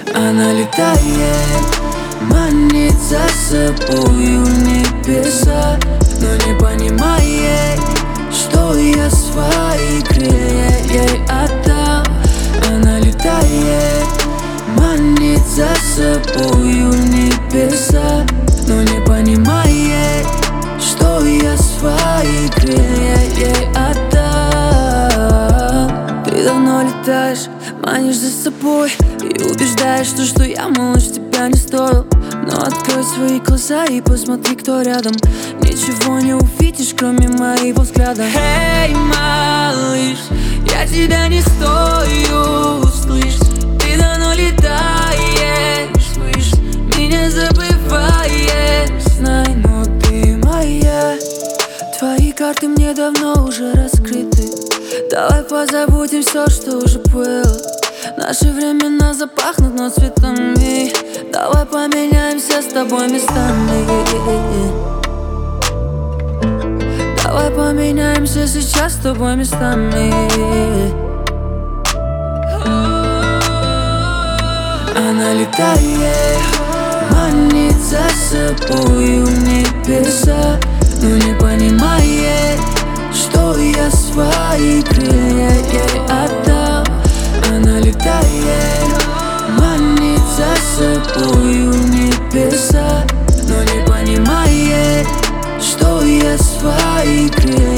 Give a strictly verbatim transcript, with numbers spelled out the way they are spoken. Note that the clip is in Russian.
Она летает, манит за собою небеса, но не понимает, что я свои крылья ей отдам. Она летает, манит за собою небеса, но не понимает, что я свои крылья ей отдам. Ты давно летаешь, манишь за собой и убеждаешь, что, что я, малыш, тебя не стоил. Но открой свои глаза и посмотри, кто рядом. Ничего не увидишь, кроме моего взгляда. Эй, малыш, я тебя не стою, слышь. Ты давно летаешь, слышь. Меня забываешь, знай, но ты моя. Твои карты мне давно уже раскрыты. Давай позабудем все, что уже было. Наши времена запахнут, но цветами. Давай поменяемся с тобой местами. Давай поменяемся сейчас с тобой местами. Она летает, манит за собою небеса, но не понимает, что я свои крылья ей отдам. Она летает, манит за собою небеса, но не понимает, что я свои крылья